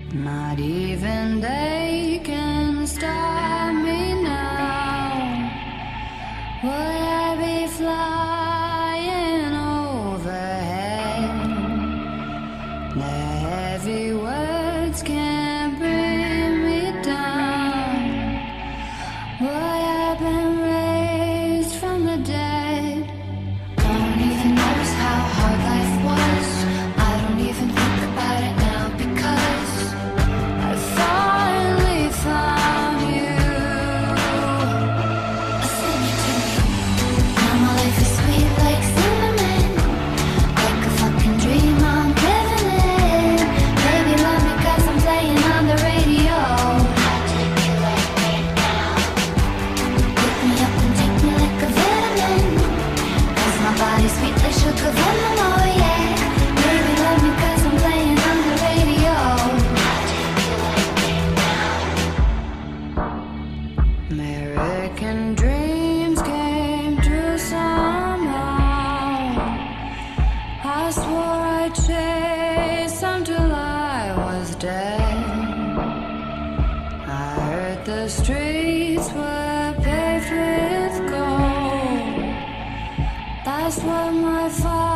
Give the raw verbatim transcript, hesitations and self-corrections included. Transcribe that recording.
Not even they can stop me now. Would I be flying overhead? The heavy words can't bring me down. Would I been raised from the dead? I don't even notice how hard life was. I don't even think about it now because I finally found you. Listen to me. Now my life is sweet like cinnamon, like a fucking dream I'm living in. Baby, love me 'cause I'm playing on the radio. I'll take you like right now. Pick me up and take me like a vitamin, 'cause my body's sweet like sugar venom, oh yeah. Baby, love me 'cause I'm playing on the radio. I'll take you like right now. American dreams came true somehow. I swore I'd chase them till I was dead. I heard the streets were paved with gold. That's what my father